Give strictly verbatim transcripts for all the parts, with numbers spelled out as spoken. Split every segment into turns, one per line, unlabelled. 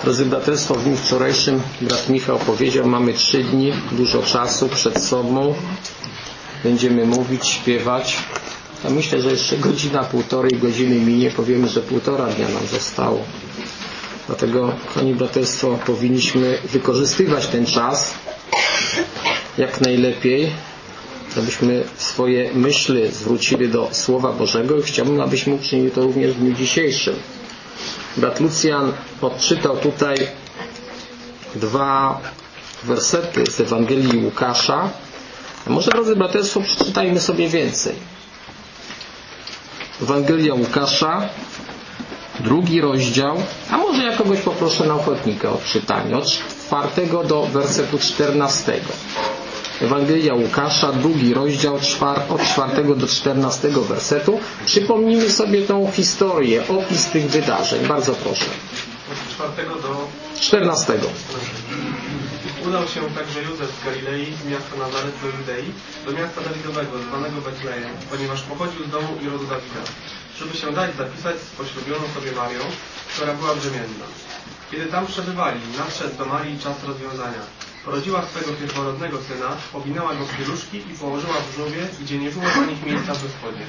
Drodzy braterstwo, w dniu wczorajszym brat Michał powiedział, mamy trzy dni, dużo czasu przed sobą. Będziemy mówić, śpiewać. Ja myślę, że jeszcze godzina, półtorej godziny minie, powiemy, że półtora dnia nam zostało. Dlatego, kochani braterstwo, powinniśmy wykorzystywać ten czas jak najlepiej, żebyśmy swoje myśli zwrócili do Słowa Bożego i chciałbym, abyśmy uczynili to również w dniu dzisiejszym. Brat Lucjan odczytał tutaj dwa wersety z Ewangelii Łukasza. A może, drodzy braterstwo, przeczytajmy sobie więcej. Ewangelia Łukasza, drugi rozdział, a może ja kogoś poproszę na ochotnika o czytanie, od czwartego do wersetu czternastego. Ewangelia Łukasza, drugi rozdział, czwar, od czwartego do czternastego wersetu. Przypomnijmy sobie tą historię, opis tych wydarzeń. Bardzo proszę.
Od czwartego do
czternastego.
Udał się także Józef z Galilei, z miasta Nazaret do Judei, do miasta Dawidowego, zwanego Betlejem, ponieważ pochodził z domu i rodu Dawida, żeby się dać zapisać z poślubioną sobie Marią, która była brzemienna. Kiedy tam przebywali, nadszedł do Marii czas rozwiązania. Porodziła swego pierworodnego syna, owinęła go w pieluszki i położyła w żłobie, gdzie nie było dla nich miejsca w gospodzie.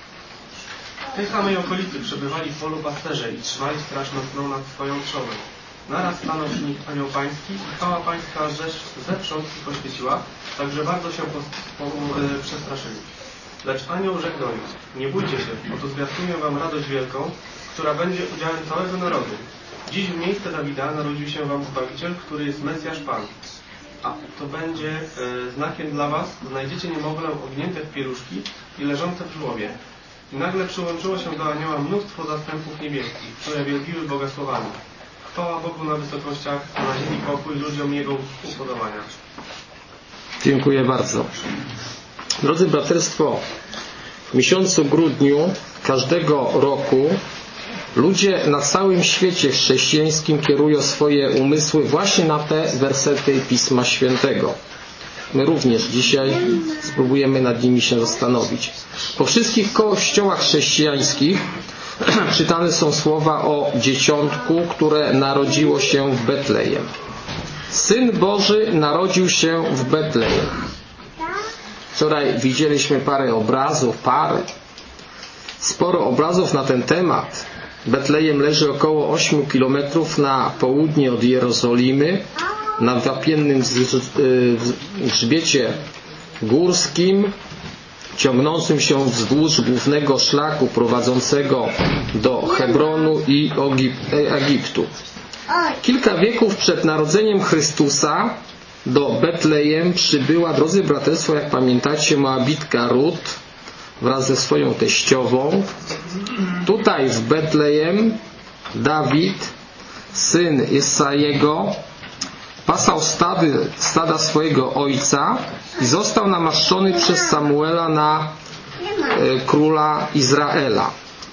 W tej samej okolicy przebywali w polu pasterze i trzymali straż nocną nad swoją trzoną. Naraz stanął przy nich anioł pański i chwała pańska rzecz zewsząd ich poświeciła, także bardzo się po, po, e, przestraszyli. Lecz anioł rzekł do nich: nie bójcie się, oto zwiastuję wam radość wielką, która będzie udziałem całego narodu. Dziś w miejsce Dawida narodził się wam Zbawiciel, który jest Mesjasz Pan. A to będzie e, znakiem dla was, znajdziecie niemowlę owinięte w pieluszki i leżące w żłobie. I nagle przyłączyło się do anioła mnóstwo zastępów niebieskich, które wielbiły Boga słowami. Chwała Bogu na wysokościach, a na ziemi pokój ludziom Jego upodobania.
Dziękuję bardzo. Drodzy braterstwo, w miesiącu grudniu każdego roku ludzie na całym świecie chrześcijańskim kierują swoje umysły właśnie na te wersety Pisma Świętego. My również dzisiaj spróbujemy nad nimi się zastanowić. Po wszystkich kościołach chrześcijańskich czytane są słowa o dzieciątku, które narodziło się w Betlejem. Syn Boży narodził się w Betlejem. Wczoraj widzieliśmy parę obrazów, parę, sporo obrazów na ten temat. Betlejem leży około ośmiu kilometrów na południe od Jerozolimy, na wapiennym grzbiecie górskim, ciągnącym się wzdłuż głównego szlaku prowadzącego do Hebronu i Egiptu. Kilka wieków przed narodzeniem Chrystusa do Betlejem przybyła, drodzy braterstwo, jak pamiętacie, Moabitka Rut wraz ze swoją teściową. Tutaj w Betlejem Dawid, syn Jesajego, pasał stady, stada swojego ojca i został namaszczony przez Samuela na e, króla Izraela.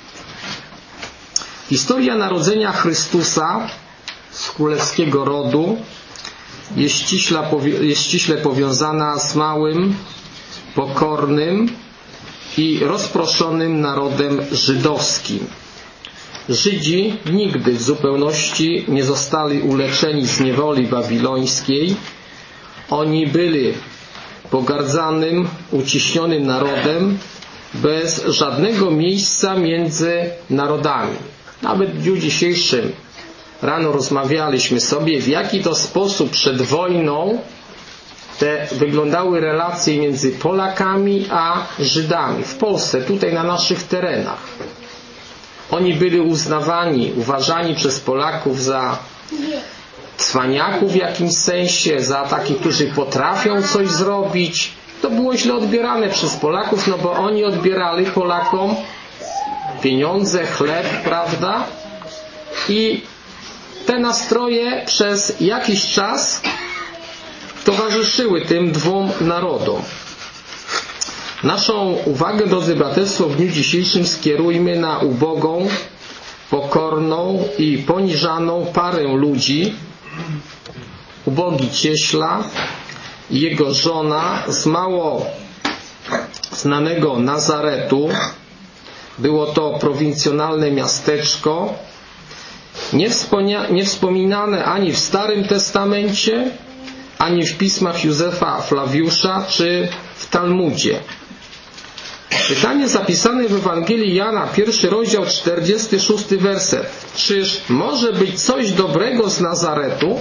Historia narodzenia Chrystusa z królewskiego rodu jest ściśle, jest ściśle powiązana z małym, pokornym i rozproszonym narodem żydowskim. Żydzi nigdy w zupełności nie zostali uleczeni z niewoli babilońskiej. Oni byli pogardzanym, uciśnionym narodem bez żadnego miejsca między narodami. Nawet w dniu dzisiejszym rano rozmawialiśmy sobie, w jaki to sposób przed wojną te wyglądały relacje między Polakami a Żydami w Polsce, tutaj na naszych terenach. Oni byli uznawani, uważani przez Polaków za cwaniaków w jakimś sensie, za takich, którzy potrafią coś zrobić. To było źle odbierane przez Polaków, no bo oni odbierali Polakom pieniądze, chleb, prawda? I te nastroje przez jakiś czas towarzyszyły tym dwóm narodom. Naszą uwagę, drodzy braterstwo, w dniu dzisiejszym skierujmy na ubogą, pokorną i poniżaną parę ludzi. Ubogi cieśla i jego żona z mało znanego Nazaretu. Było to prowincjonalne miasteczko nie, wspomnia, nie wspominane ani w Starym Testamencie, ani w pismach Józefa Flawiusza, czy w Talmudzie. Pytanie zapisane w Ewangelii Jana, pierwszy rozdział, czterdziesty szósty werset. Czyż może być coś dobrego z Nazaretu?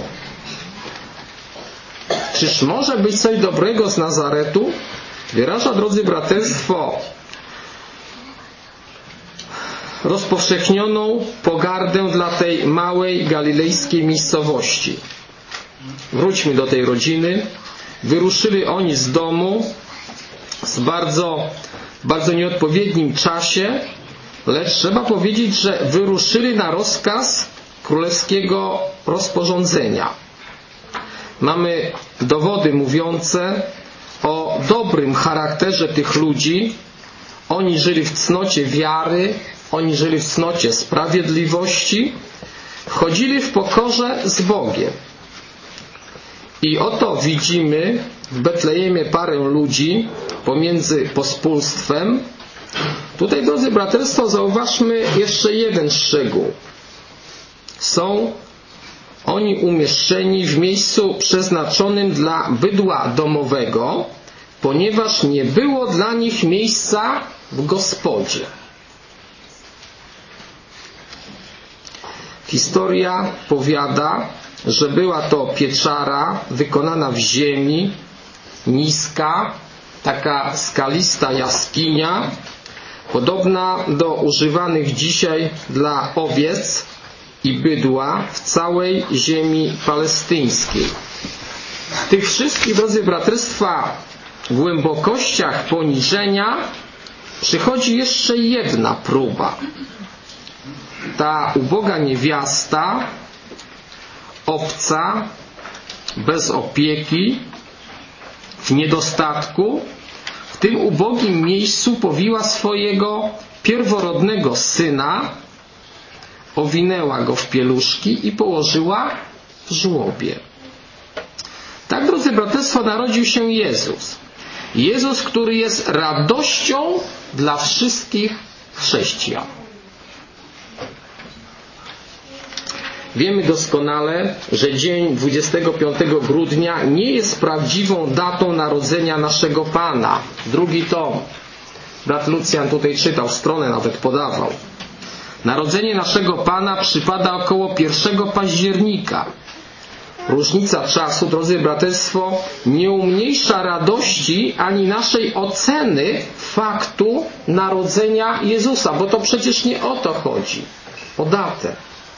Czyż może być coś dobrego z Nazaretu? Wyraża, drodzy braterstwo, rozpowszechnioną pogardę dla tej małej galilejskiej miejscowości. Wróćmy do tej rodziny. Wyruszyli oni z domu z bardzo, bardzo nieodpowiednim czasie, lecz trzeba powiedzieć, że wyruszyli na rozkaz królewskiego rozporządzenia. Mamy dowody mówiące o dobrym charakterze tych ludzi. Oni żyli w cnocie wiary, oni żyli w cnocie sprawiedliwości, chodzili w pokorze z Bogiem. I oto widzimy w Betlejemie parę ludzi pomiędzy pospólstwem. Tutaj, drodzy braterstwo, zauważmy jeszcze jeden szczegół. Są oni umieszczeni w miejscu przeznaczonym dla bydła domowego, ponieważ nie było dla nich miejsca w gospodzie. Historia powiada, że była to pieczara wykonana w ziemi, niska, taka skalista jaskinia, podobna do używanych dzisiaj dla owiec i bydła w całej ziemi palestyńskiej. W tych wszystkich, drodzy braterstwa, głębokościach poniżenia przychodzi jeszcze jedna próba. Ta uboga niewiasta, obca, bez opieki, w niedostatku, w tym ubogim miejscu powiła swojego pierworodnego syna, owinęła go w pieluszki i położyła w żłobie. Tak, drodzy braterstwo, narodził się Jezus. Jezus, który jest radością dla wszystkich chrześcijan. Wiemy doskonale, że dzień dwudziestego piątego grudnia nie jest prawdziwą datą narodzenia naszego Pana. Drugi tom. Brat Lucjan tutaj czytał, stronę nawet podawał. Narodzenie naszego Pana przypada około pierwszego października. Różnica czasu, drodzy braterstwo, nie umniejsza radości ani naszej oceny faktu narodzenia Jezusa, bo to przecież nie o to chodzi. O datę.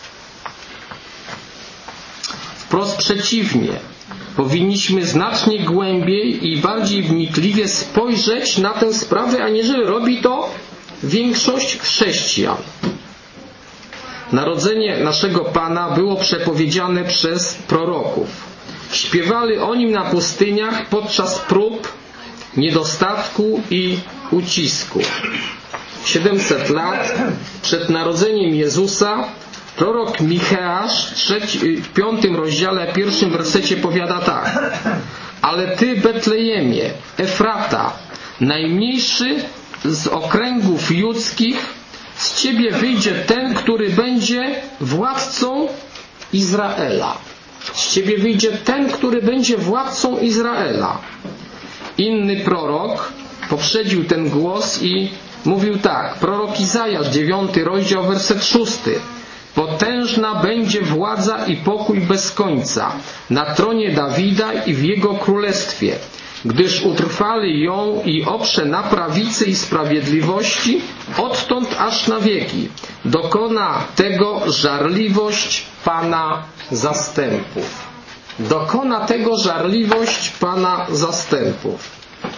Wprost przeciwnie. Powinniśmy znacznie głębiej i bardziej wnikliwie spojrzeć na tę sprawę, aniżeli robi to większość chrześcijan. Narodzenie naszego Pana było przepowiedziane przez proroków. Śpiewali o nim na pustyniach podczas prób, niedostatku i ucisku. siedemset lat przed narodzeniem Jezusa prorok Micheasz w piątym rozdziale, pierwszym wersecie powiada tak: ale ty, Betlejemie, Efrata, najmniejszy z okręgów judzkich, z ciebie wyjdzie ten, który będzie władcą Izraela. Z ciebie wyjdzie ten, który będzie władcą Izraela. Inny prorok poprzedził ten głos i mówił tak. Prorok Izajasz, dziewiąty rozdział, werset szósty. Potężna będzie władza i pokój bez końca na tronie Dawida i w jego królestwie, gdyż utrwali ją i oprze na prawicy i sprawiedliwości odtąd aż na wieki. Dokona tego żarliwość Pana zastępów. Dokona tego żarliwość Pana zastępów.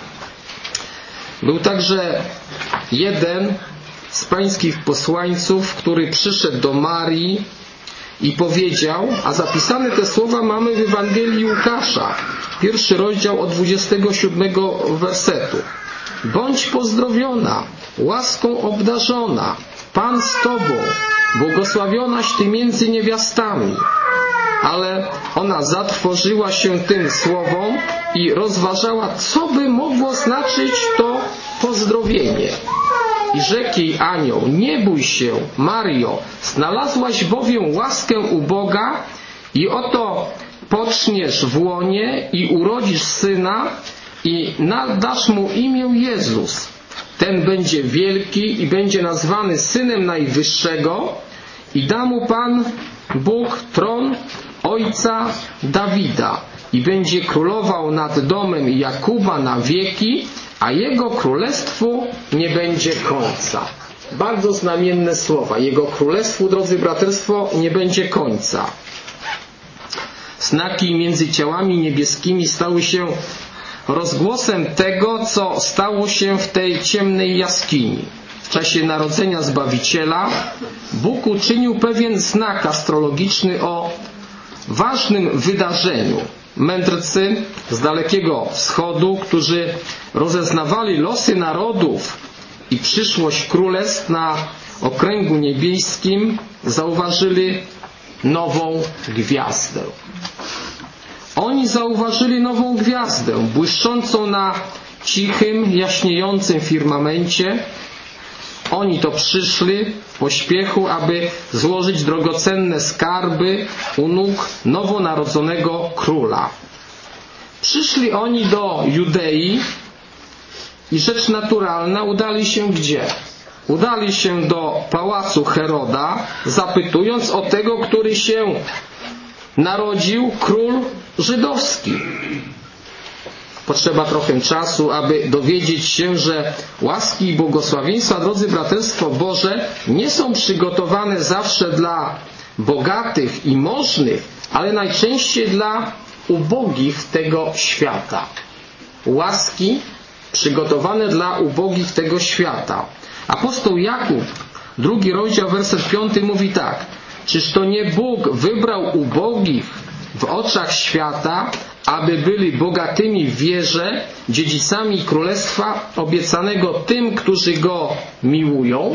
Był także jeden z pańskich posłańców, który przyszedł do Marii i powiedział, a zapisane te słowa mamy w Ewangelii Łukasza, pierwszy rozdział od dwudziestego siódmego wersetu. Bądź pozdrowiona, łaską obdarzona, Pan z Tobą, błogosławionaś Ty między niewiastami. Ale ona zatrwożyła się tym słowom i rozważała, co by mogło znaczyć to pozdrowienie. I rzekł jej anioł: nie bój się, Mario, znalazłaś bowiem łaskę u Boga i oto poczniesz w łonie i urodzisz syna i nadasz mu imię Jezus. Ten będzie wielki i będzie nazwany Synem Najwyższego i da mu Pan Bóg tron ojca Dawida i będzie królował nad domem Jakuba na wieki, a jego królestwu nie będzie końca. Bardzo znamienne słowa. Jego królestwu, drodzy braterstwo, nie będzie końca. Znaki między ciałami niebieskimi stały się rozgłosem tego, co stało się w tej ciemnej jaskini. W czasie narodzenia Zbawiciela Bóg uczynił pewien znak astrologiczny o ważnym wydarzeniu. Mędrcy z Dalekiego Wschodu, którzy rozeznawali losy narodów i przyszłość królestw na okręgu niebieskim, zauważyli nową gwiazdę. Oni zauważyli nową gwiazdę, błyszczącą na cichym, jaśniejącym firmamencie. Oni to przyszli w pośpiechu, aby złożyć drogocenne skarby u nóg nowonarodzonego króla. Przyszli oni do Judei i rzecz naturalna, udali się gdzie? Udali się do pałacu Heroda, zapytując o tego, który się narodził, król żydowski. Potrzeba trochę czasu, aby dowiedzieć się, że łaski i błogosławieństwa, drodzy braterstwo Boże, nie są przygotowane zawsze dla bogatych i możnych, ale najczęściej dla ubogich tego świata. Łaski przygotowane dla ubogich tego świata. Apostoł Jakub, drugi rozdział, werset piąty mówi tak: czyż to nie Bóg wybrał ubogich w oczach świata, aby byli bogatymi w wierze, dziedzicami królestwa obiecanego tym, którzy Go miłują?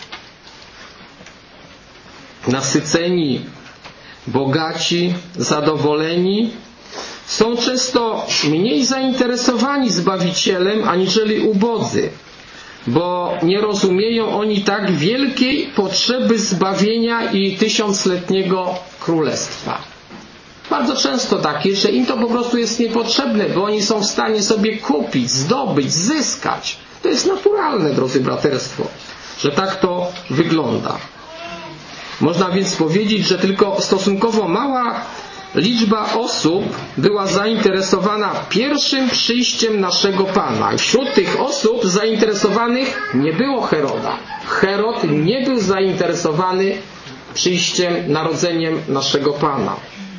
Nasyceni, bogaci, zadowoleni są często mniej zainteresowani Zbawicielem aniżeli ubodzy, bo nie rozumieją oni tak wielkiej potrzeby zbawienia i tysiącletniego królestwa. Bardzo często tak jest, że im to po prostu jest niepotrzebne, bo oni są w stanie sobie kupić, zdobyć, zyskać. To jest naturalne, drodzy braterstwo, że tak to wygląda. Można więc powiedzieć, że tylko stosunkowo mała liczba osób była zainteresowana pierwszym przyjściem naszego Pana. I wśród tych osób zainteresowanych nie było Heroda. Herod nie był zainteresowany przyjściem, narodzeniem naszego Pana.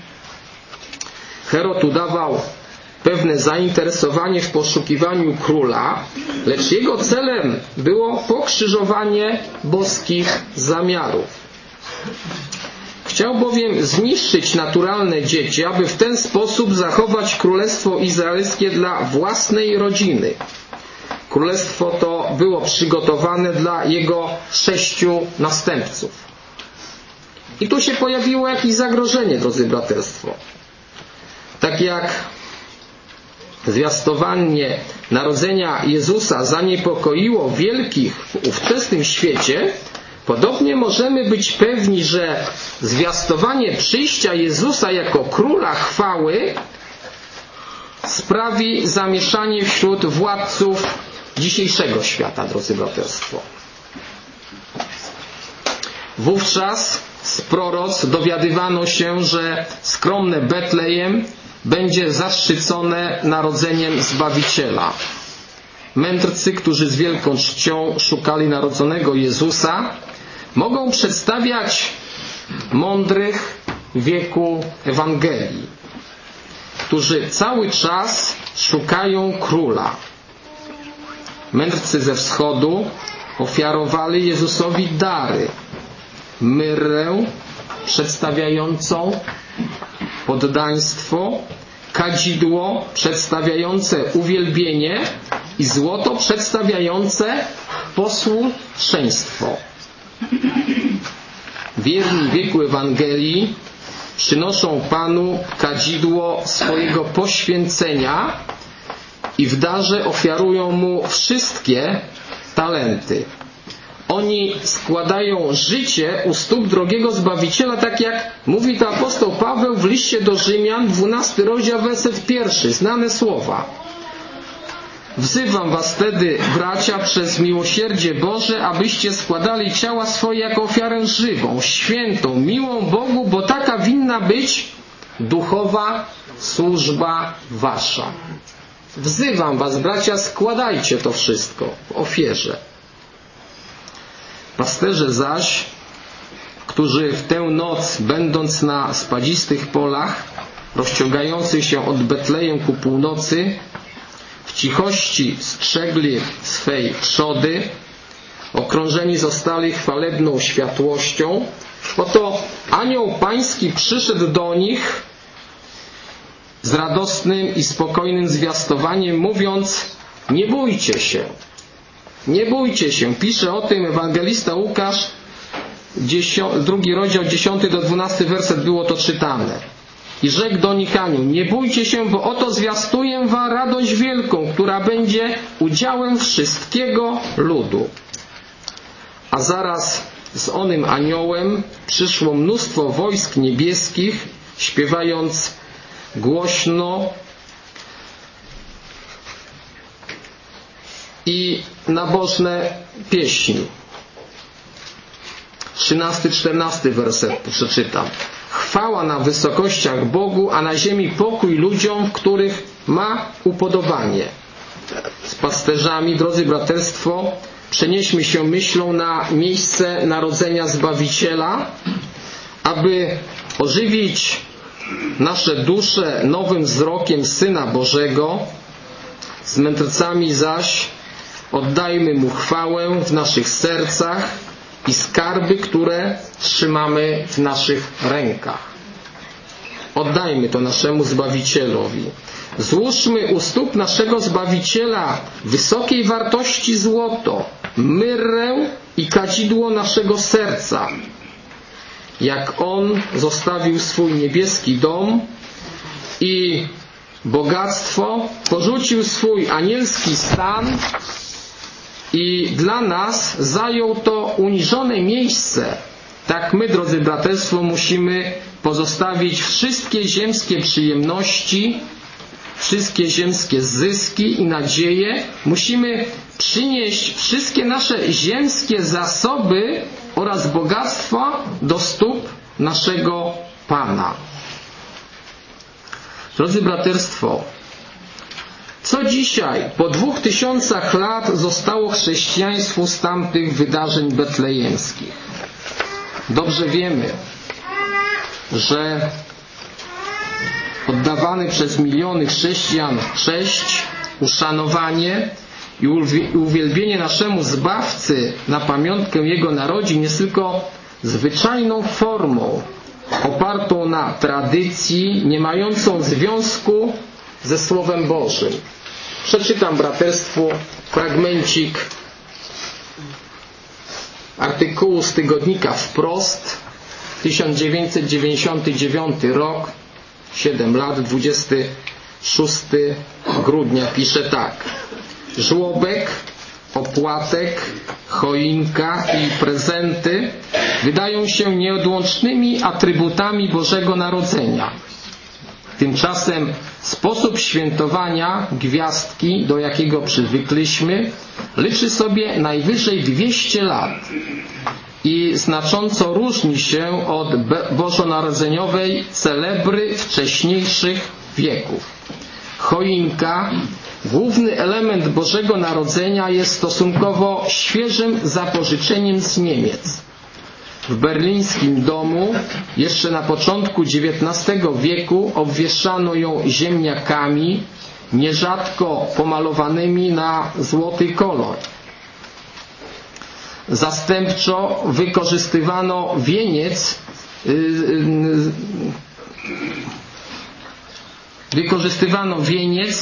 Herod udawał pewne zainteresowanie w poszukiwaniu króla, lecz jego celem było pokrzyżowanie boskich zamiarów. Chciał bowiem zniszczyć naturalne dzieci, aby w ten sposób zachować królestwo izraelskie dla własnej rodziny. Królestwo to było przygotowane dla jego sześciu następców. I tu się pojawiło jakieś zagrożenie, drodzy braterstwo. Tak jak zwiastowanie narodzenia Jezusa zaniepokoiło wielkich w ówczesnym świecie, podobnie możemy być pewni, że zwiastowanie przyjścia Jezusa jako króla chwały sprawi zamieszanie wśród władców dzisiejszego świata, drodzy braterstwo. Wówczas z proroc dowiadywano się, że skromne Betlejem będzie zaszczycone narodzeniem Zbawiciela. Mędrcy, którzy z wielką czcią szukali narodzonego Jezusa, mogą przedstawiać mądrych wieku Ewangelii, którzy cały czas szukają króla. Mędrcy ze wschodu ofiarowali Jezusowi dary: myrrę przedstawiającą poddaństwo, kadzidło przedstawiające uwielbienie i złoto przedstawiające posłuszeństwo. Wierni wieku Ewangelii przynoszą Panu kadzidło swojego poświęcenia i w darze ofiarują Mu wszystkie talenty. Oni składają życie u stóp drogiego Zbawiciela, tak jak mówi to apostoł Paweł w liście do Rzymian, dwunasty rozdział, werset pierwszy, znane słowa. Wzywam was tedy, bracia, przez miłosierdzie Boże, abyście składali ciała swoje jako ofiarę żywą, świętą, miłą Bogu, bo taka winna być duchowa służba wasza. Wzywam was, bracia, składajcie to wszystko w ofierze. Pasterze zaś, którzy w tę noc, będąc na spadzistych polach, rozciągających się od Betlejem ku północy, w cichości strzegli swej trzody, okrążeni zostali chwalebną światłością, oto anioł pański przyszedł do nich z radosnym i spokojnym zwiastowaniem, mówiąc: nie bójcie się, nie bójcie się. Pisze o tym ewangelista Łukasz, drugi rozdział, dziesiąty do dwunastego werset było to czytane. I rzekł do nich anioł: nie bójcie się, bo oto zwiastuję wam radość wielką, która będzie udziałem wszystkiego ludu. A zaraz z onym aniołem przyszło mnóstwo wojsk niebieskich, śpiewając głośno i nabożne pieśni. trzynasty, czternasty werset przeczytam. Chwała na wysokościach Bogu, a na ziemi pokój ludziom, w których ma upodobanie. Z pasterzami, drodzy braterstwo, przenieśmy się myślą na miejsce narodzenia Zbawiciela, aby ożywić nasze dusze nowym wzrokiem Syna Bożego. Z mędrcami zaś oddajmy Mu chwałę w naszych sercach i skarby, które trzymamy w naszych rękach. Oddajmy to naszemu Zbawicielowi. Złóżmy u stóp naszego Zbawiciela wysokiej wartości złoto, myrrę i kadzidło naszego serca. Jak On zostawił swój niebieski dom i bogactwo, porzucił swój anielski stan i dla nas zajął to uniżone miejsce. Tak my, drodzy braterstwo, musimy pozostawić wszystkie ziemskie przyjemności, wszystkie ziemskie zyski i nadzieje. Musimy przynieść wszystkie nasze ziemskie zasoby oraz bogactwa do stóp naszego Pana. Drodzy braterstwo, co dzisiaj, po dwóch tysiącach lat, zostało chrześcijaństwu z tamtych wydarzeń betlejemskich? Dobrze wiemy, że oddawany przez miliony chrześcijan cześć, uszanowanie i uwielbienie naszemu Zbawcy na pamiątkę Jego narodzin jest tylko zwyczajną formą, opartą na tradycji, nie mającą związku ze Słowem Bożym. Przeczytam braterstwu fragmencik artykułu z tygodnika Wprost, tysiąc dziewięćset dziewięćdziesiąty dziewiąty rok, siedem lat, dwudziestego szóstego grudnia, pisze tak: żłobek, opłatek, choinka i prezenty wydają się nieodłącznymi atrybutami Bożego Narodzenia. Tymczasem sposób świętowania gwiazdki, do jakiego przywykliśmy, liczy sobie najwyżej dwieście lat i znacząco różni się od bożonarodzeniowej celebry wcześniejszych wieków. Choinka, główny element Bożego Narodzenia, jest stosunkowo świeżym zapożyczeniem z Niemiec. W berlińskim domu jeszcze na początku dziewiętnastego wieku obwieszano ją ziemniakami, nierzadko pomalowanymi na złoty kolor. Zastępczo wykorzystywano wieniec wykorzystywano wieniec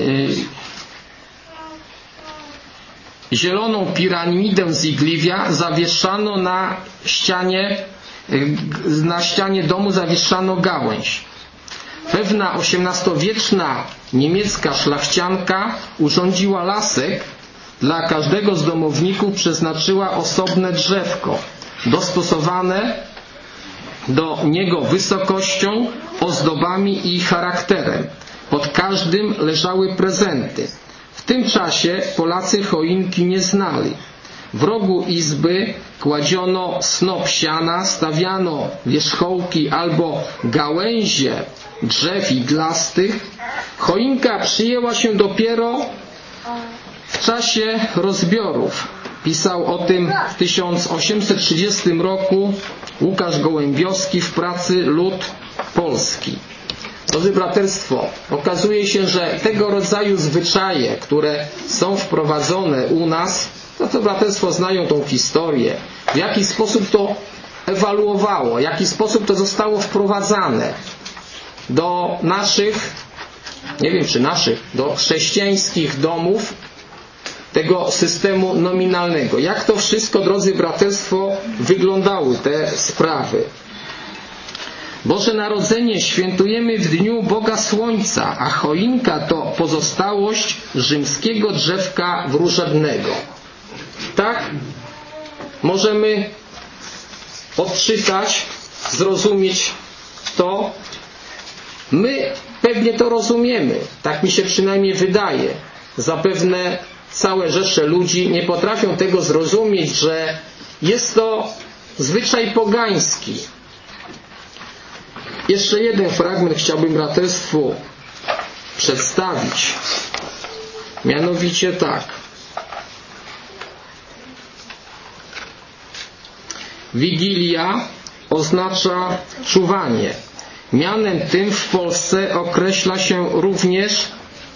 zieloną piramidę z igliwia zawieszano na ścianie, na ścianie domu zawieszano gałęź. Pewna osiemnastowieczna niemiecka szlachcianka urządziła lasek, dla każdego z domowników przeznaczyła osobne drzewko, dostosowane do niego wysokością, ozdobami i charakterem. Pod każdym leżały prezenty. W tym czasie Polacy choinki nie znali. W rogu izby kładziono snop siana, stawiano wierzchołki albo gałęzie drzew iglastych. Choinka przyjęła się dopiero w czasie rozbiorów. Pisał o tym w tysiąc osiemset trzydziestym roku Łukasz Gołębiowski w pracy Lud Polski. Drodzy braterstwo, okazuje się, że tego rodzaju zwyczaje, które są wprowadzone u nas, no to braterstwo znają tą historię, w jaki sposób to ewaluowało, w jaki sposób to zostało wprowadzane do naszych, nie wiem czy naszych, do chrześcijańskich domów, tego systemu nominalnego. Jak to wszystko, drodzy braterstwo, wyglądały te sprawy. Boże Narodzenie świętujemy w dniu Boga Słońca, a choinka to pozostałość rzymskiego drzewka wróżebnego. Tak możemy odczytać, zrozumieć to. My pewnie to rozumiemy, tak mi się przynajmniej wydaje. Zapewne całe rzesze ludzi nie potrafią tego zrozumieć, że jest to zwyczaj pogański. Jeszcze jeden fragment chciałbym braterstwu przedstawić. Mianowicie tak. Wigilia oznacza czuwanie. Mianem tym w Polsce określa się również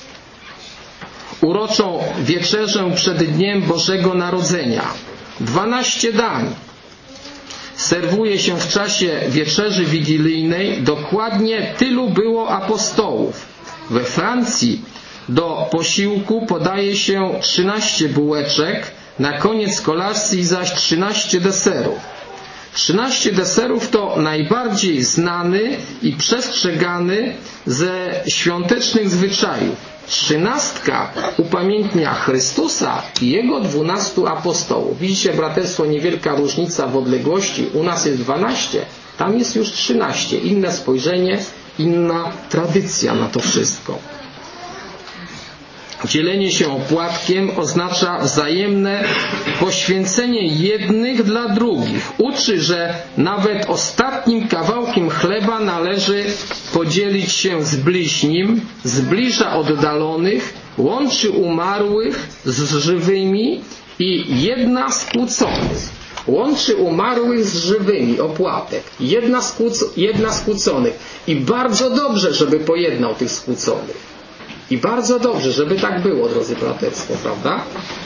uroczą wieczerzę przed Dniem Bożego Narodzenia. Dwanaście dań serwuje się w czasie wieczerzy wigilijnej. Dokładnie tylu było apostołów. We Francji do posiłku podaje się trzynaście bułeczek, na koniec kolacji zaś trzynaście deserów. trzynaście deserów to najbardziej znany i przestrzegany ze świątecznych zwyczajów. Trzynastka upamiętnia Chrystusa i Jego dwunastu apostołów. Widzicie, braterstwo, niewielka różnica w odległości. U nas jest dwanaście, tam jest już trzynaście. Inne spojrzenie, inna tradycja na to wszystko. Dzielenie się opłatkiem oznacza wzajemne poświęcenie jednych dla drugich. Uczy, że nawet ostatnim kawałkiem chleba należy podzielić się z bliźnim, zbliża oddalonych, łączy umarłych z żywymi i jedna skłóconych. Łączy umarłych z żywymi, opłatek. Jedna, skłóco, jedna skłóconych. I bardzo dobrze, żeby pojednał tych skłóconych. I bardzo dobrze, żeby tak było, drodzy braterstwo, prawda?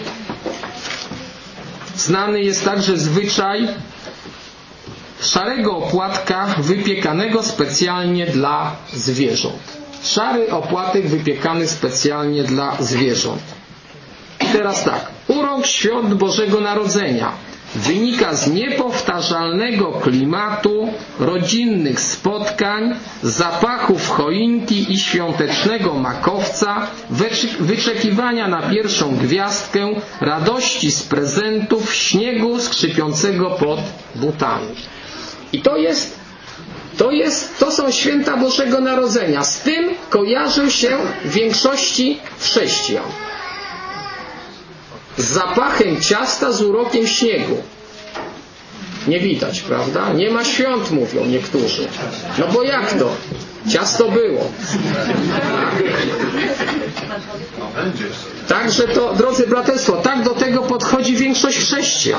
Znany jest także zwyczaj szarego opłatka wypiekanego specjalnie dla zwierząt. Szary opłatek wypiekany specjalnie dla zwierząt. I teraz tak. Urok świąt Bożego Narodzenia wynika z niepowtarzalnego klimatu, rodzinnych spotkań, zapachów choinki i świątecznego makowca, wyczekiwania na pierwszą gwiazdkę, radości z prezentów, śniegu skrzypiącego pod butami. I to jest, to jest, to są święta Bożego Narodzenia. Z tym kojarzy się w większości chrześcijan. Z zapachem ciasta, z urokiem śniegu. Nie widać, prawda? Nie ma świąt, mówią niektórzy. No bo jak to? Ciasto było. Także to, drodzy braterstwo, tak do tego podchodzi większość chrześcijan.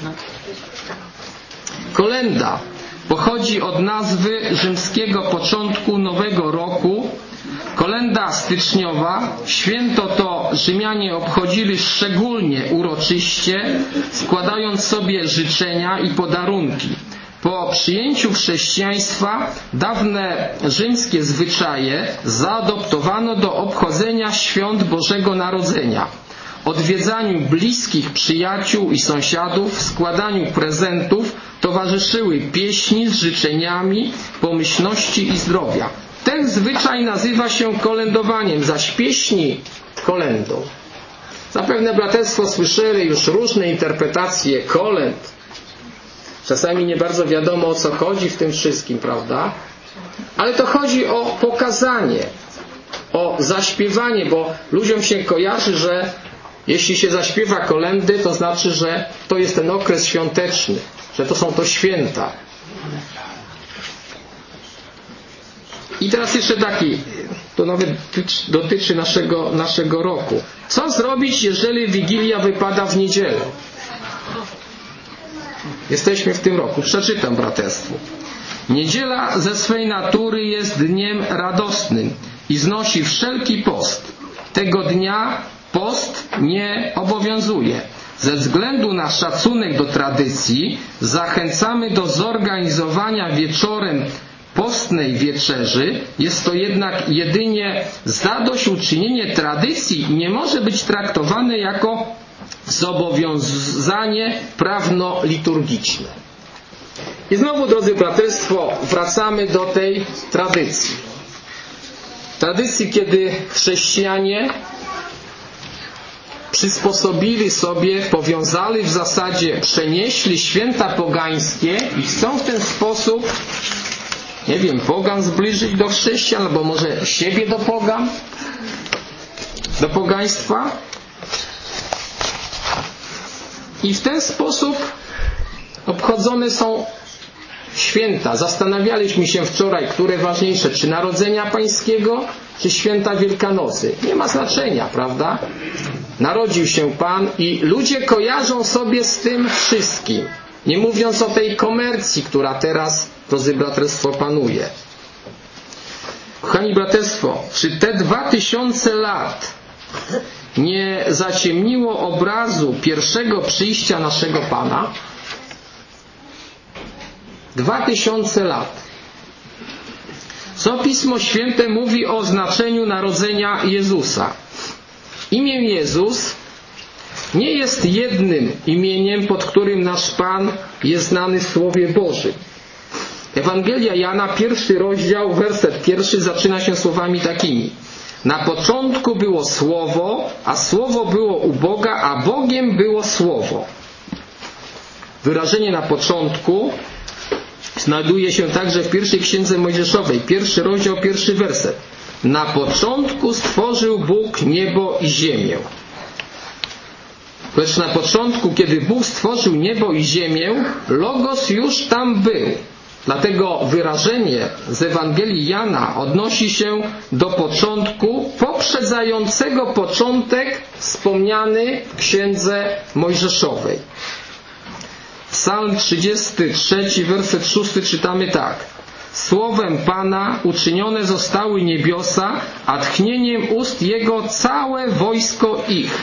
Kolenda pochodzi od nazwy rzymskiego początku Nowego Roku. Kolenda styczniowa. Święto to Rzymianie obchodzili szczególnie uroczyście, składając sobie życzenia i podarunki. Po przyjęciu chrześcijaństwa dawne rzymskie zwyczaje zaadoptowano do obchodzenia świąt Bożego Narodzenia. Odwiedzaniu bliskich przyjaciół i sąsiadów, składaniu prezentów towarzyszyły pieśni z życzeniami, pomyślności i zdrowia. Ten zwyczaj nazywa się kolędowaniem, zaś pieśni kolendą. Zapewne braterstwo słyszeli już różne interpretacje kolęd. Czasami nie bardzo wiadomo, o co chodzi w tym wszystkim, prawda? Ale to chodzi o pokazanie, o zaśpiewanie, bo ludziom się kojarzy, że jeśli się zaśpiewa kolędy, to znaczy, że to jest ten okres świąteczny, że to są to święta. I teraz jeszcze taki, to nawet dotyczy naszego, naszego roku. Co zrobić, jeżeli Wigilia wypada w niedzielę? Jesteśmy w tym roku. Przeczytam braterstwu. Niedziela ze swej natury jest dniem radosnym i znosi wszelki post. Tego dnia post nie obowiązuje. Ze względu na szacunek do tradycji zachęcamy do zorganizowania wieczorem postnej wieczerzy. Jest to jednak jedynie zadośćuczynienie tradycji i nie może być traktowane jako zobowiązanie prawno-liturgiczne. I znowu, drodzy braterstwo, wracamy do tej tradycji. Tradycji, kiedy chrześcijanie przysposobili sobie, powiązali w zasadzie, przenieśli święta pogańskie i chcą w ten sposób, nie wiem, pogan zbliżyć do chrześcijan, albo może siebie do pogan, do pogaństwa. I w ten sposób obchodzone są święta. Zastanawialiśmy się wczoraj, które ważniejsze, czy Narodzenia Pańskiego, czy Święta Wielkanocy. Nie ma znaczenia, prawda? Narodził się Pan i ludzie kojarzą sobie z tym wszystkim. Nie mówiąc o tej komercji, która teraz, drodzy braterstwo, panuje. Kochani braterstwo, czy te dwa tysiące lat nie zaciemniło obrazu pierwszego przyjścia naszego Pana? Dwa tysiące lat. Co Pismo Święte mówi o znaczeniu narodzenia Jezusa? Imię Jezus nie jest jednym imieniem, pod którym nasz Pan jest znany w Słowie Bożym. Ewangelia Jana, pierwszy rozdział, werset pierwszy zaczyna się słowami takimi. Na początku było Słowo, a Słowo było u Boga, a Bogiem było Słowo. Wyrażenie na początku znajduje się także w pierwszej księdze Mojżeszowej, pierwszy rozdział, pierwszy werset. Na początku stworzył Bóg niebo i ziemię. Lecz na początku, kiedy Bóg stworzył niebo i ziemię, Logos już tam był. Dlatego wyrażenie z Ewangelii Jana odnosi się do początku poprzedzającego początek wspomniany w księdze Mojżeszowej. Psalm trzydziesty trzeci, werset szósty czytamy tak. Słowem Pana uczynione zostały niebiosa, a tchnieniem ust Jego całe wojsko ich.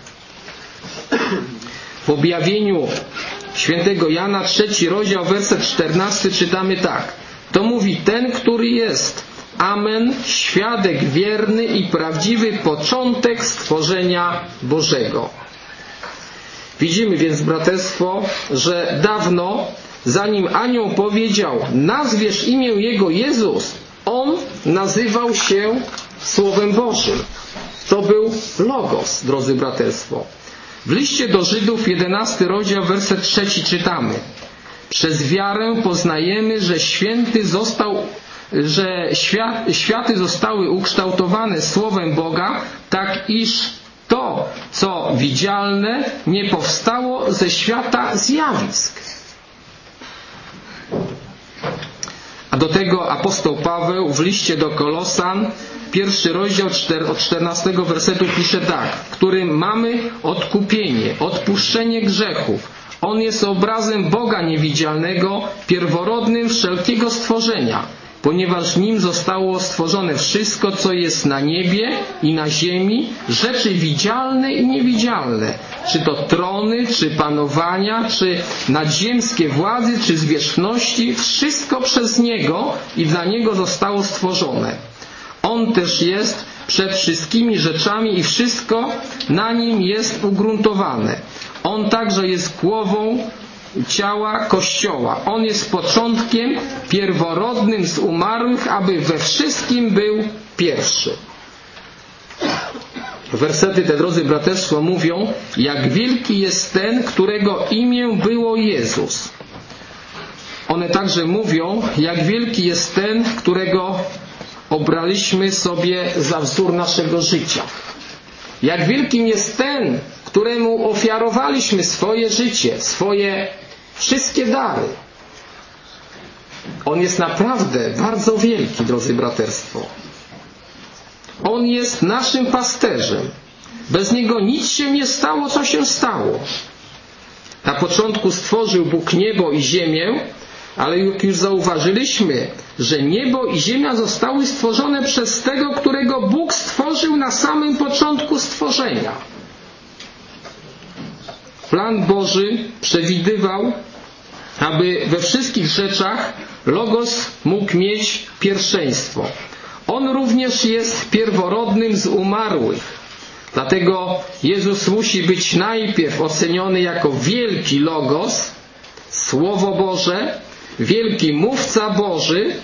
W objawieniu świętego Jana, trzeci rozdział, werset czternasty czytamy tak. To mówi ten, który jest. Amen, świadek wierny i prawdziwy, początek stworzenia Bożego. Widzimy więc, braterstwo, że dawno, zanim anioł powiedział, nazwiesz imię Jego Jezus, on nazywał się Słowem Bożym. To był Logos, drodzy braterstwo. W liście do Żydów, jedenasty rozdział, werset trzeci czytamy. Przez wiarę poznajemy, że święty został, że świat, światy zostały ukształtowane Słowem Boga, tak iż to, co widzialne, nie powstało ze świata zjawisk. A do tego apostoł Paweł w liście do Kolosan, pierwszy rozdział od czternastego wersetu pisze tak, w którym mamy odkupienie, odpuszczenie grzechów. On jest obrazem Boga niewidzialnego, pierworodnym wszelkiego stworzenia, ponieważ w Nim zostało stworzone wszystko, co jest na niebie i na ziemi, rzeczy widzialne i niewidzialne, czy to trony, czy panowania, czy nadziemskie władzy, czy zwierzchności, wszystko przez Niego i dla Niego zostało stworzone. On też jest przed wszystkimi rzeczami i wszystko na Nim jest ugruntowane. On także jest głową ciała Kościoła. On jest początkiem, pierworodnym z umarłych, aby we wszystkim był pierwszy. Wersety te, drodzy braterstwo, mówią, jak wielki jest ten, którego imię było Jezus. One także mówią, jak wielki jest ten, którego obraliśmy sobie za wzór naszego życia. Jak wielkim jest ten, któremu ofiarowaliśmy swoje życie, swoje wszystkie dary. On jest naprawdę bardzo wielki, drodzy braterstwo. On jest naszym pasterzem. Bez Niego nic się nie stało, co się stało. Na początku stworzył Bóg niebo i ziemię, ale jak już zauważyliśmy, że niebo i ziemia zostały stworzone przez tego, którego Bóg stworzył na samym początku stworzenia. Plan Boży przewidywał, aby we wszystkich rzeczach Logos mógł mieć pierwszeństwo. On również jest pierworodnym z umarłych. Dlatego Jezus musi być najpierw oceniony jako wielki Logos, Słowo Boże, wielki mówca Boży.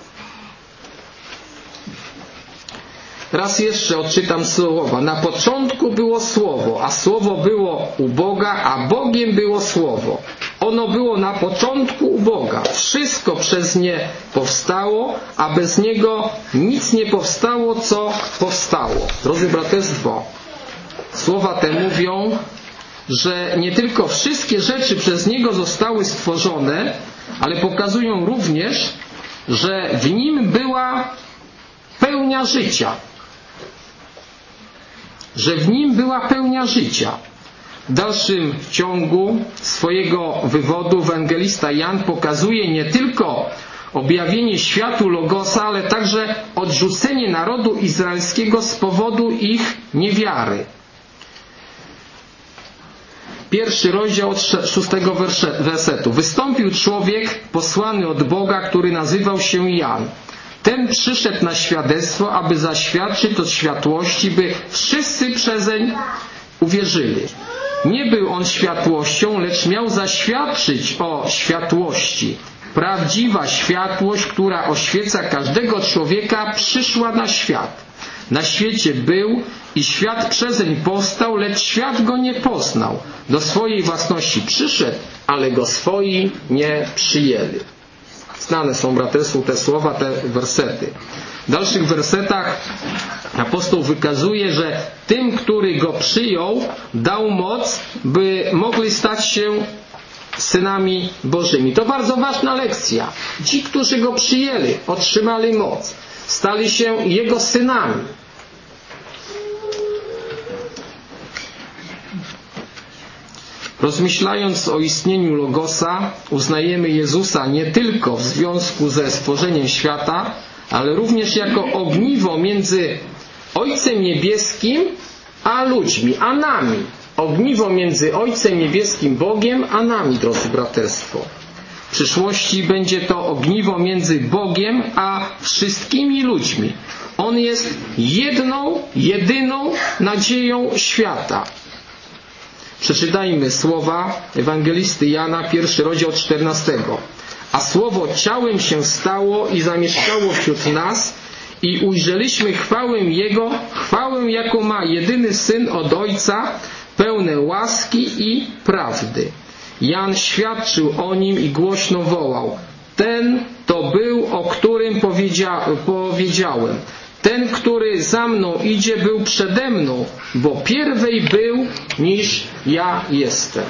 Raz jeszcze odczytam słowa. Na początku było Słowo, a Słowo było u Boga, a Bogiem było Słowo. Ono było na początku u Boga. Wszystko przez nie powstało, a bez Niego nic nie powstało, co powstało. Drodzy braterstwo, słowa te mówią, że nie tylko wszystkie rzeczy przez Niego zostały stworzone, ale pokazują również, że w Nim była pełnia życia. Że w Nim była pełnia życia. W dalszym ciągu swojego wywodu ewangelista Jan pokazuje nie tylko objawienie światu Logosa, ale także odrzucenie narodu izraelskiego z powodu ich niewiary. Pierwszy rozdział od szóstego wersetu. Wystąpił człowiek posłany od Boga, który nazywał się Jan. Ten przyszedł na świadectwo, aby zaświadczyć od światłości, by wszyscy przezeń uwierzyli. Nie był on światłością, lecz miał zaświadczyć o światłości. Prawdziwa światłość, która oświeca każdego człowieka, przyszła na świat. Na świecie był i świat przezeń powstał, lecz świat go nie poznał. Do swojej własności przyszedł, ale go swoi nie przyjęli. Znane są, braterstwu, te słowa, te wersety. W dalszych wersetach apostoł wykazuje, że tym, który go przyjął, dał moc, by mogli stać się synami Bożymi. To bardzo ważna lekcja. Ci, którzy go przyjęli, otrzymali moc. Stali się jego synami. Rozmyślając o istnieniu Logosa, uznajemy Jezusa nie tylko w związku ze stworzeniem świata, ale również jako ogniwo między Ojcem Niebieskim a ludźmi, a nami. Ogniwo między Ojcem Niebieskim, Bogiem, a nami, drodzy braterstwo. W przyszłości będzie to ogniwo między Bogiem a wszystkimi ludźmi. On jest jedną, jedyną nadzieją świata. Przeczytajmy słowa ewangelisty Jana, pierwszy rozdział czternastego. A Słowo ciałem się stało i zamieszkało wśród nas i ujrzeliśmy chwałę Jego, chwałę jaką ma jedyny Syn od Ojca, pełne łaski i prawdy. Jan świadczył o Nim i głośno wołał: ten to był, o którym powiedzia, powiedziałem. Ten, który za mną idzie, był przede mną, bo pierwej był, niż ja jestem.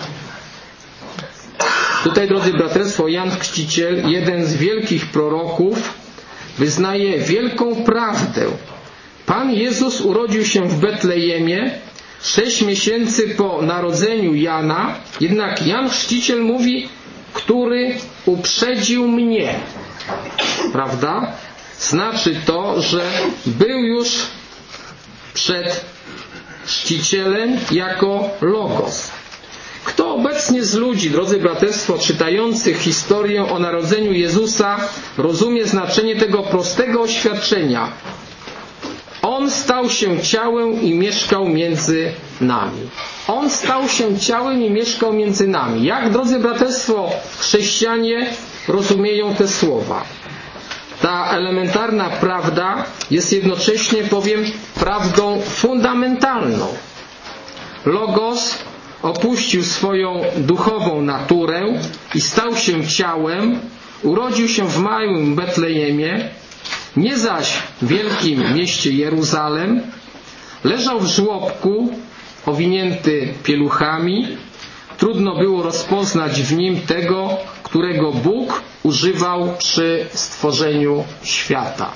Tutaj, drodzy braterstwo, Jan Chrzciciel, jeden z wielkich proroków, wyznaje wielką prawdę. Pan Jezus urodził się w Betlejemie sześć miesięcy po narodzeniu Jana, jednak Jan Chrzciciel mówi, który uprzedził mnie. Prawda? Znaczy to, że był już przed chrzcicielem jako Logos. Kto obecnie z ludzi, drodzy braterstwo, czytających historię o narodzeniu Jezusa, rozumie znaczenie tego prostego oświadczenia? On stał się ciałem i mieszkał między nami. On stał się ciałem i mieszkał między nami. Jak, drodzy braterstwo, chrześcijanie rozumieją te słowa? Ta elementarna prawda jest jednocześnie, powiem, prawdą fundamentalną. Logos opuścił swoją duchową naturę i stał się ciałem, urodził się w małym Betlejemie, nie zaś w wielkim mieście Jeruzalem, leżał w żłobku owinięty pieluchami. Trudno było rozpoznać w nim tego, którego Bóg używał przy stworzeniu świata.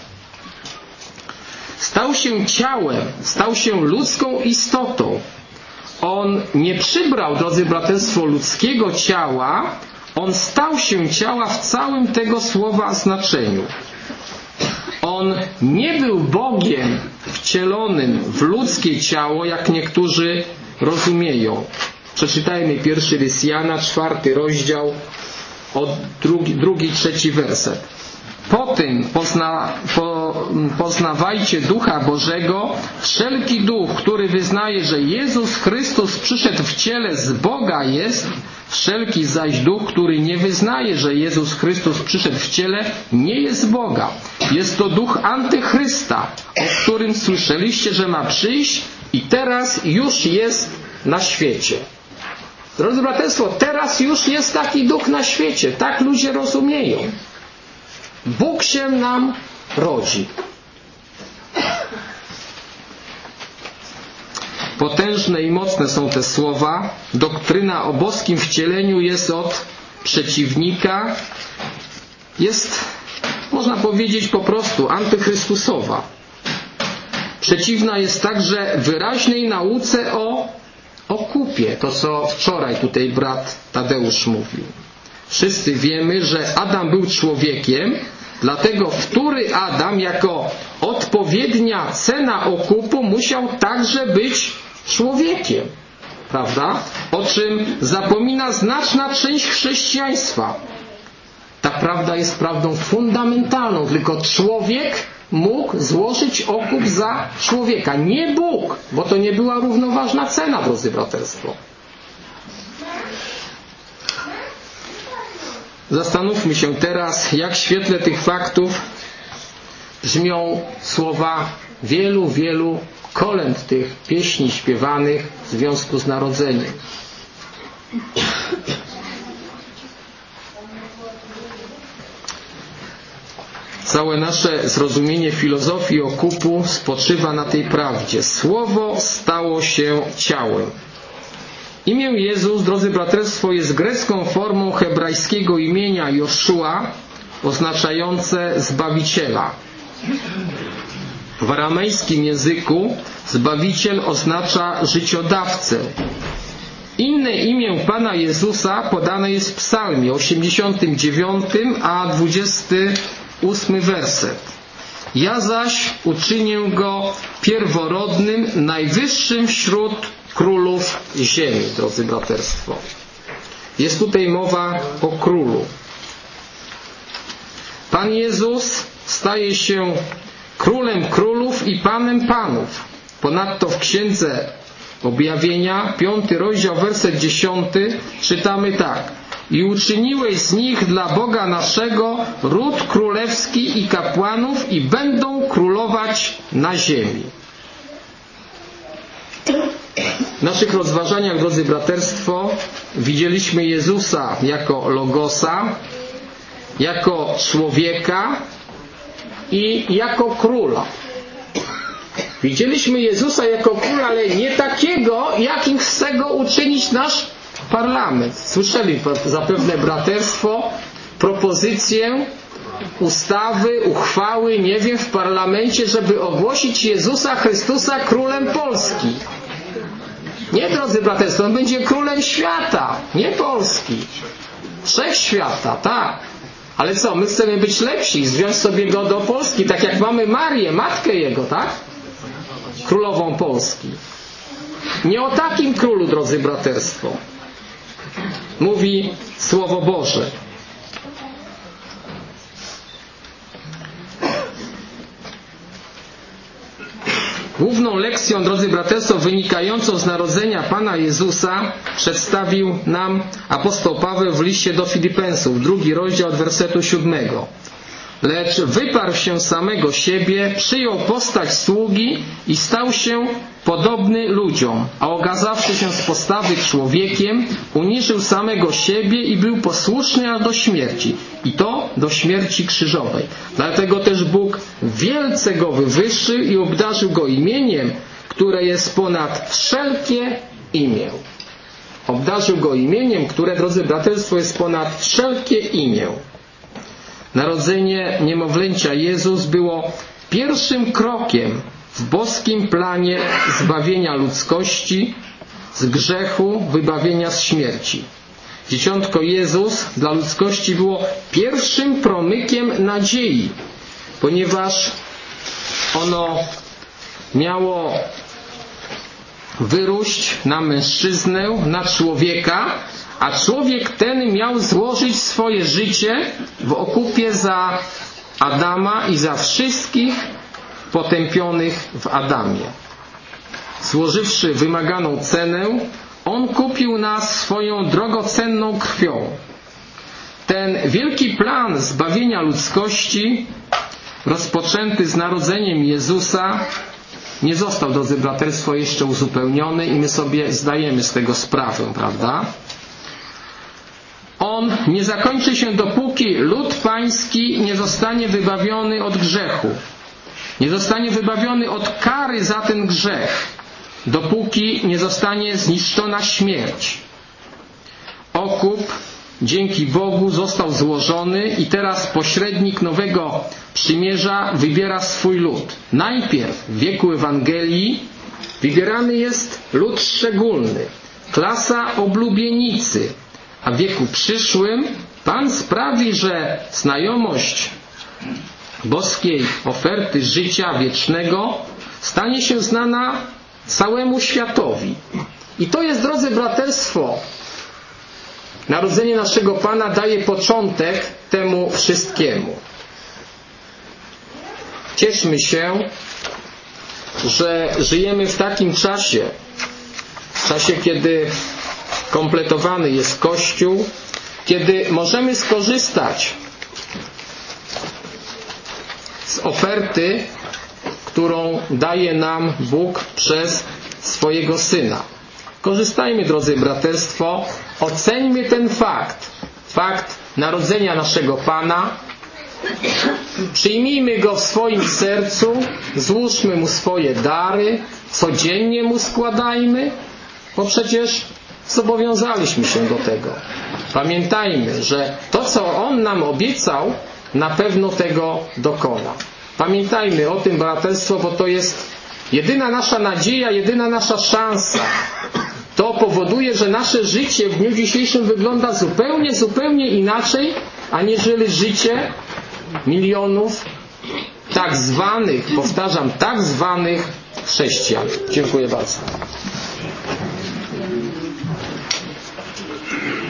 Stał się ciałem, stał się ludzką istotą. On nie przybrał, drodzy braterstwo, ludzkiego ciała, on stał się ciała w całym tego słowa znaczeniu. On nie był Bogiem wcielonym w ludzkie ciało, jak niektórzy rozumieją. Przeczytajmy pierwszy list Jana, czwarty rozdział, od drugi, drugi, trzeci werset. Po tym pozna, po, poznawajcie Ducha Bożego. Wszelki duch, który wyznaje, że Jezus Chrystus przyszedł w ciele z Boga jest, wszelki zaś duch, który nie wyznaje, że Jezus Chrystus przyszedł w ciele, nie jest z Boga. Jest to duch antychrysta, o którym słyszeliście, że ma przyjść i teraz już jest na świecie. Drodzy braterstwo, teraz już jest taki duch na świecie. Tak ludzie rozumieją. Bóg się nam rodzi. Potężne i mocne są te słowa. Doktryna o boskim wcieleniu jest od przeciwnika. Jest, można powiedzieć, po prostu antychrystusowa. Przeciwna jest także wyraźnej nauce o okupie. To, co wczoraj tutaj brat Tadeusz mówił. Wszyscy wiemy, że Adam był człowiekiem, dlatego wtóry Adam jako odpowiednia cena okupu musiał także być człowiekiem. Prawda? O czym zapomina znaczna część chrześcijaństwa. Ta prawda jest prawdą fundamentalną, tylko człowiek mógł złożyć okup za człowieka. Nie Bóg, bo to nie była równoważna cena, drodzy braterstwo. Zastanówmy się teraz, jak w świetle tych faktów brzmią słowa wielu, wielu kolęd tych pieśni śpiewanych w związku z narodzeniem. Całe nasze zrozumienie filozofii okupu spoczywa na tej prawdzie. Słowo stało się ciałem. Imię Jezus, drodzy braterstwo, jest grecką formą hebrajskiego imienia Joszua, oznaczające Zbawiciela. W aramejskim języku Zbawiciel oznacza życiodawcę. Inne imię Pana Jezusa podane jest w Psalmie osiemdziesiątym dziewiątym, a dwudziesty ósmy werset. Ja zaś uczynię go pierworodnym, najwyższym wśród królów ziemi, drodzy braterstwo. Jest tutaj mowa o królu. Pan Jezus staje się królem królów i panem panów. Ponadto w Księdze Objawienia, piąty rozdział, werset dziesiąty, czytamy tak. I uczyniłeś z nich dla Boga naszego ród królewski i kapłanów i będą królować na ziemi. W naszych rozważaniach, drodzy braterstwo, widzieliśmy Jezusa jako Logosa, jako człowieka i jako króla. Widzieliśmy Jezusa jako króla, ale nie takiego, jakim chce go uczynić nasz parlament. Słyszeli zapewne braterstwo propozycję ustawy, uchwały, nie wiem, w parlamencie, żeby ogłosić Jezusa Chrystusa królem Polski. Nie, drodzy braterstwo, on będzie królem świata, nie Polski. Wszechświata, tak. Ale co, my chcemy być lepsi i wziąć sobie go do Polski, tak jak mamy Marię, matkę jego, tak? Królową Polski. Nie o takim królu, drodzy braterstwo, mówi Słowo Boże. Główną lekcją, drodzy braterstwo, wynikającą z narodzenia Pana Jezusa przedstawił nam apostoł Paweł w liście do Filipensów, drugi rozdział od wersetu siódmego. lecz wyparł się samego siebie, przyjął postać sługi i stał się podobny ludziom, a okazawszy się z postawy człowiekiem, uniżył samego siebie i był posłuszny aż do śmierci, i to do śmierci krzyżowej. Dlatego też Bóg wielce go wywyższył i obdarzył go imieniem, które jest ponad wszelkie imię. Obdarzył go imieniem, które, drodzy braterstwo, jest ponad wszelkie imię. Narodzenie niemowlęcia Jezus było pierwszym krokiem w boskim planie zbawienia ludzkości z grzechu, wybawienia z śmierci. Dzieciątko Jezus dla ludzkości było pierwszym promykiem nadziei, ponieważ ono miało wyróść na mężczyznę, na człowieka, a człowiek ten miał złożyć swoje życie w okupie za Adama i za wszystkich potępionych w Adamie. Złożywszy wymaganą cenę, on kupił nas swoją drogocenną krwią. Ten wielki plan zbawienia ludzkości, rozpoczęty z narodzeniem Jezusa, nie został, drodzy braterstwo, jeszcze uzupełniony i my sobie zdajemy z tego sprawę, prawda? On nie zakończy się, dopóki lud pański nie zostanie wybawiony od grzechu. Nie zostanie wybawiony od kary za ten grzech, dopóki nie zostanie zniszczona śmierć. Okup dzięki Bogu został złożony i teraz pośrednik nowego przymierza wybiera swój lud. Najpierw w wieku Ewangelii wybierany jest lud szczególny, klasa oblubienicy, a w wieku przyszłym Pan sprawi, że znajomość boskiej oferty życia wiecznego stanie się znana całemu światowi. I to jest, drodzy braterstwo, narodzenie naszego Pana daje początek temu wszystkiemu. Cieszmy się, że żyjemy w takim czasie, w czasie, kiedy kompletowany jest Kościół, kiedy możemy skorzystać z oferty, którą daje nam Bóg przez swojego Syna. Korzystajmy, drodzy braterstwo, oceńmy ten fakt, fakt narodzenia naszego Pana, przyjmijmy Go w swoim sercu, złóżmy Mu swoje dary, codziennie Mu składajmy, bo przecież zobowiązaliśmy się do tego. Pamiętajmy, że to, co On nam obiecał, na pewno tego dokona. Pamiętajmy o tym, braterstwo, bo to jest jedyna nasza nadzieja, jedyna nasza szansa. To powoduje, że nasze życie w dniu dzisiejszym wygląda zupełnie, zupełnie inaczej, aniżeli życie milionów tak zwanych, powtarzam, tak zwanych chrześcijan. Dziękuję bardzo.